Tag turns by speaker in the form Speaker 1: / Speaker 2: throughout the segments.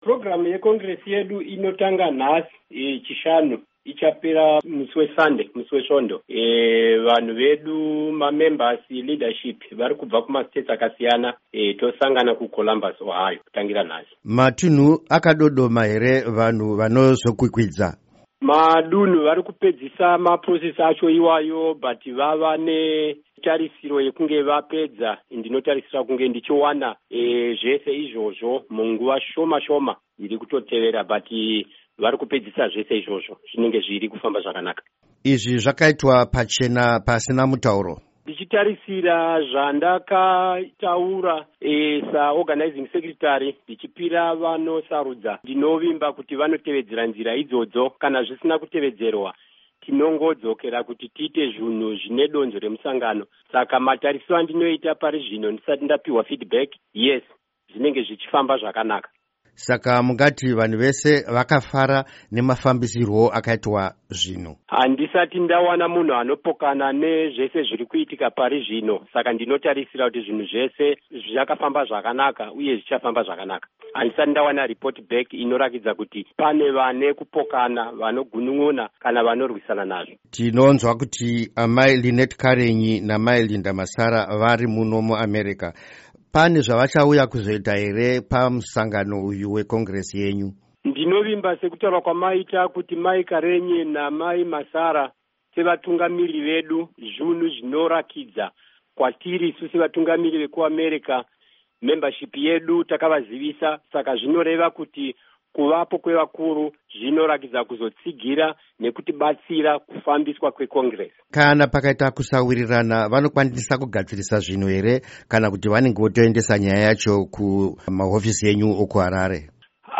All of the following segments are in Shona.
Speaker 1: Programu yekongresi yedu inotanga nhasi chishanu ichapera musi weSunday, musi wesvondo. Vanhu vedu mamembers leadership vari kubva kumastates akasiyana tosangana kuColumbus, Ohio kutangira nhasi.
Speaker 2: Matunhu akadodoma here vanhu vanozokwikwidza?
Speaker 1: Madunhu vari kupedzisa maprocess acho iwayo, but vava netarisiro yekunge vapedza. Ndinotarisira kunge ndichiwana zvese izvozvo munguva shoma iri kutotevera, but vari kupedzisa zvese izvozvo zvinenge zviri kufamba zvakanaka.
Speaker 2: Izvi zvakaitwa pachena pasina mutauro?
Speaker 1: Ndichitarisira zvandakataura saorganizing secretary ndichipira vanosarudza, ndinovimba kuti vanotevedzera nzira idzodzo. Kana zvisina kutevedzerwa tinongodzokera kuti tiite zvinhu zvine donzvo remusangano. Saka matarisiro andinoita pari zvino ndisati ndapiwa feedback, yes, zvinenge zvichifamba zvakanaka.
Speaker 2: Saka mungati vanhu vese vakafara nemafambisirwo akaitwa zvino?
Speaker 1: Handisati ndawana munhu anopokana nezvese zviri kuitika pari zvino, saka ndinotarisira kuti zvinhu zvese zvakafamba zvakanaka uye zvichafamba zvakanaka. Handisati ndawana report back inorakidza kuti pane vane kupokana, vanogunun'una kana vanorwisana nazvo.
Speaker 2: Tinonzwa kuti amai Lynette Karenyi namai Linda Masara vari muno muAmerica. Pane zvavachauya kuzoita here pamusangano uyu wekongresi yenyu?
Speaker 1: Ndinovimba sekutaura kwamaita kuti mai Karenyi namai Masara sevatungamiri vedu, zvinhu zvinorakidza kwatiri isu sevatungamiri vekuAmerica. Membership yedu takavazivisa, saka zvinoreva kuti kuvapo kwevakuru zvinorakidza kuzotsigira nekutibatsira kufambiswa kwekongresi.
Speaker 2: Kana pakaita kusawirirana vanokwanisa kugadzirisa zvinhu here, kana kuti vanenge votoendesa nyaya yacho kumahofisi yenyu okuHarare?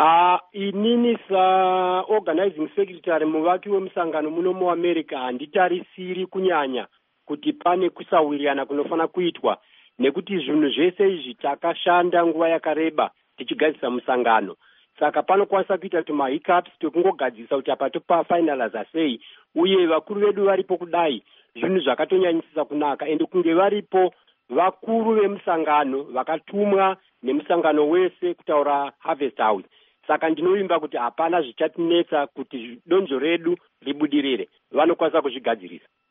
Speaker 1: Inini saorganizing secretary, muvaki wemusangano muno muAmerica, handitarisiri kunyanya kuti pane kusawirirana kunofana kuitwa, nekuti zvinhu zvese izvi takashanda nguva yakareba tichigadzisa musangano. Saka panokwanisa kuita tumahiccups twekungogadzisa kuti apa topafinaliza sei, uye vakuru vedu varipo kudai zvinhu zvakatonyanyisisa kunaka, ende kunge varipo vakuru vemusangano vakatumwa nemusangano wese kutaura Harvest House. Saka ndinovimba kuti hapana zvichatinetsa kuti donzvo redu ribudirire, vanokwanisa kuzvigadzirisa.